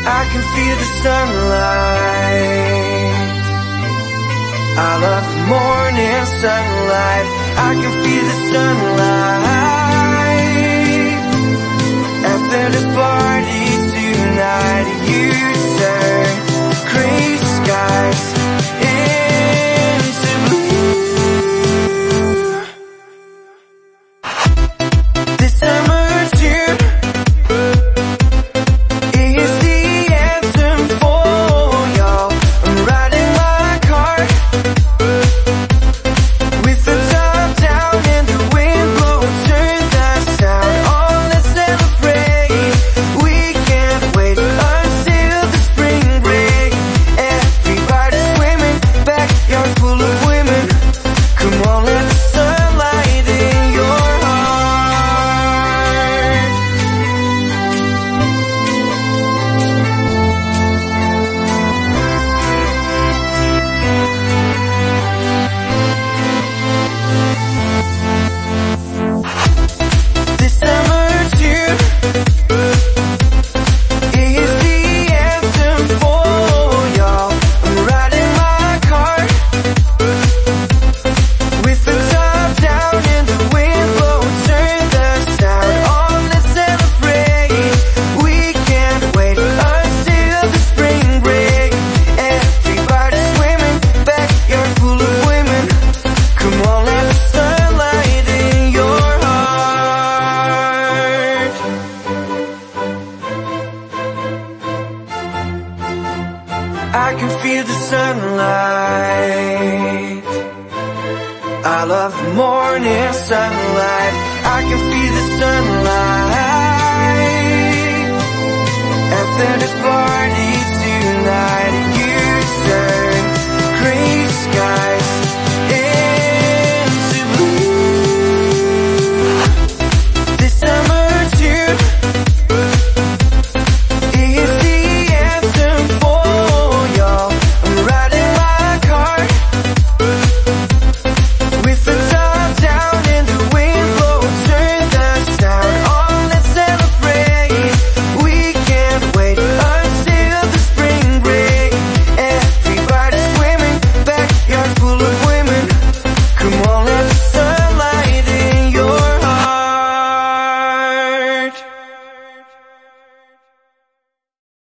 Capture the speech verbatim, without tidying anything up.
I can feel the sunlight. I love the morning sunlight. I can feel the sunlight. After the party tonight, you turn gray skies into blue. This summer tune is the anthem for y'all. I'm riding my car with the top down and the wind blowing. Turn the sound on, let's celebrate. We can't wait until the spring break. Everybody's swimming, backyard full of women. Come on, let the sunlight in your heart. This summer tune is the anthem for y'all. I'm riding my car with the top down and the wind blowing. Turn the sound on, let's celebrate. We can't wait until the spring break. Everybody's swimming, backyard full of women. Come on, let the sunlight in your heart. I can feel the sunlight. I love the morning sunlight. I can feel the sunlight. After the party